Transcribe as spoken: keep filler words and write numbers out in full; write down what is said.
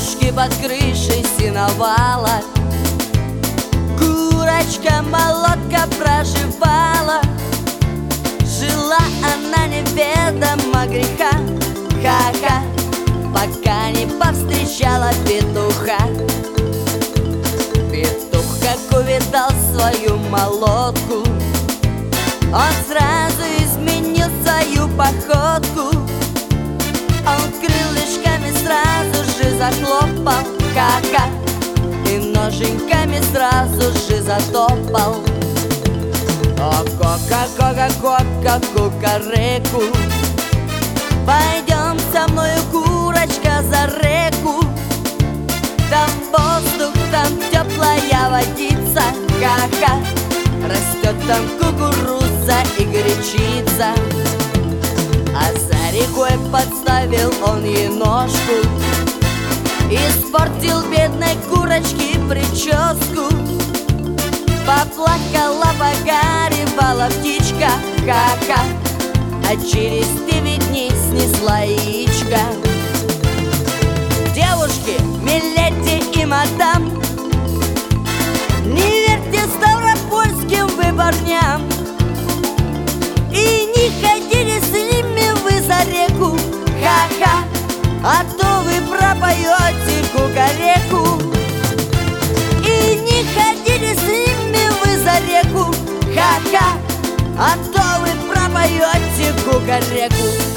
Девушки под крышей сеновала, курочка-молотка проживала. Жила она неведомо греха, ха-ха, пока не повстречала петуха. Петух, как увидал свою молотку, он сразу изменил свою походку. Он крылышками сразу же захлопал, ха-ха, и ноженьками сразу же затопал. О, кока-кока-кока, кукареку, пойдем со мною, курочка, за реку. Там воздух, там теплая водица, ха-ха, растет там кукуруза и гречица. А за рекой подставил он ей ножку, испортил бедной курочке прическу. Поплакала, погоревала птичка, ха-ха, а через девять дней снесла яичко. Девушки, миледи и мадам, не верьте ставропольским вы парням, и не ходили с ними вы за реку, ха-ха, а то вы пропоете кукареку. И не ходили с ними вы за реку, ха-ха, а то вы пропоете кукареку.